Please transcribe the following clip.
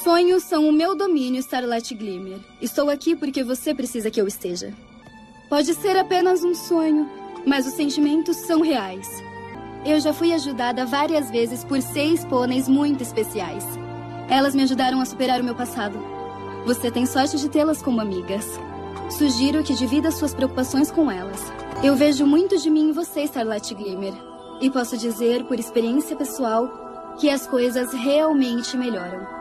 sonhos são o meu domínio, Starlight Glimmer. Estou aqui porque você precisa que eu esteja. Pode ser apenas um sonho, mas os sentimentos são reais. Eu já fui ajudada várias vezes por 6 pôneis muito especiais. Elas me ajudaram a superar o meu passado. Você tem sorte de tê-las como amigas. Sugiro que divida suas preocupações com elas. Eu vejo muito de mim em você, Starlight Glimmer. E posso dizer, por experiência pessoal, que as coisas realmente melhoram.